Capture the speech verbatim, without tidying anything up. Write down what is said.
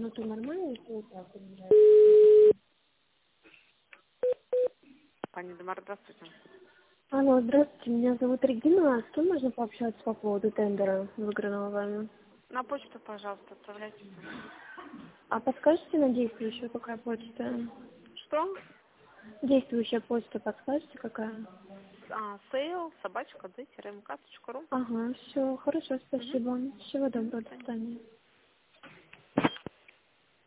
ну то нормально, если вот так вот. Пани Дамар, здравствуйте. Алло, здравствуйте, меня зовут Регина. С кем можно пообщаться по поводу тендера, выигранного вами? На почту, пожалуйста, отправляйте. А подскажете на действующую, какая почта? Что? Действующая почта подскажете, какая? А, сейл, собачка, д, мкс точка ру. Ага, все, хорошо, Угу. спасибо. Всего До доброго, до свидания. свидания.